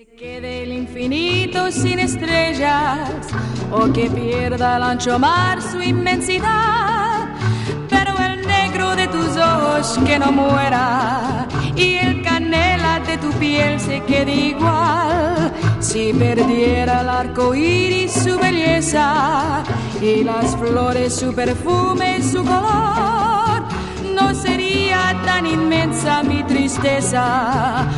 Quede el infinito sin estrellas o que pierda el ancho mar su inmensidad, pero el negro de tus ojos que no muera y el canela de tu piel se quede igual. Si perdiera el arco iris su belleza y las flores su perfume, su color, no sería tan inmensa mi tristeza,